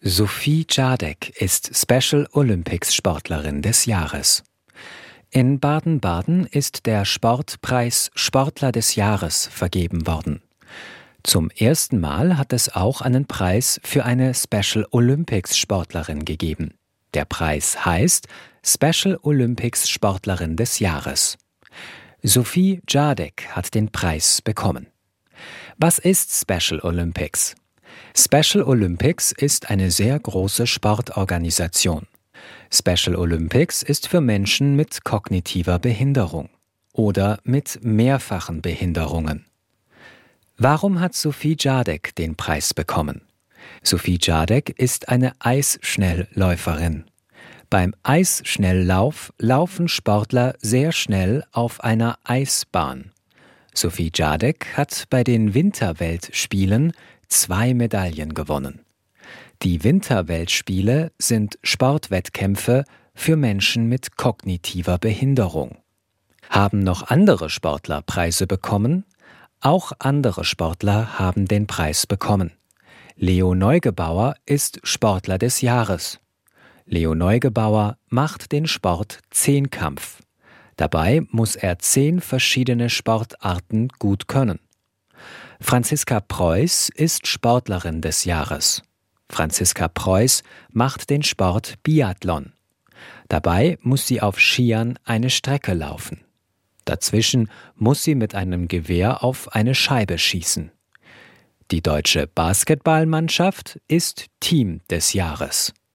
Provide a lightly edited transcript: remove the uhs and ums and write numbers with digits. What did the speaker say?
Sophie Jardek ist Special Olympics Sportlerin des Jahres. In Baden-Baden ist der Sportpreis Sportler des Jahres vergeben worden. Zum ersten Mal hat es auch einen Preis für eine Special Olympics Sportlerin gegeben. Der Preis heißt Special Olympics Sportlerin des Jahres. Sophie Jardek hat den Preis bekommen. Was ist Special Olympics? Special Olympics ist eine sehr große Sportorganisation. Special Olympics ist für Menschen mit kognitiver Behinderung oder mit mehrfachen Behinderungen. Warum hat Sophie Jardek den Preis bekommen? Sophie Jardek ist eine Eisschnellläuferin. Beim Eisschnelllauf laufen Sportler sehr schnell auf einer Eisbahn. Sophie Jardek hat bei den Winterweltspielen 2 Medaillen gewonnen. Die Winterweltspiele sind Sportwettkämpfe für Menschen mit kognitiver Behinderung. Haben noch andere Sportler Preise bekommen? Auch andere Sportler haben den Preis bekommen. Leo Neugebauer ist Sportler des Jahres. Leo Neugebauer macht den Sport Zehnkampf. Dabei muss er 10 verschiedene Sportarten gut können. Franziska Preuß ist Sportlerin des Jahres. Franziska Preuß macht den Sport Biathlon. Dabei muss sie auf Skiern eine Strecke laufen. Dazwischen muss sie mit einem Gewehr auf eine Scheibe schießen. Die deutsche Basketballmannschaft ist Team des Jahres.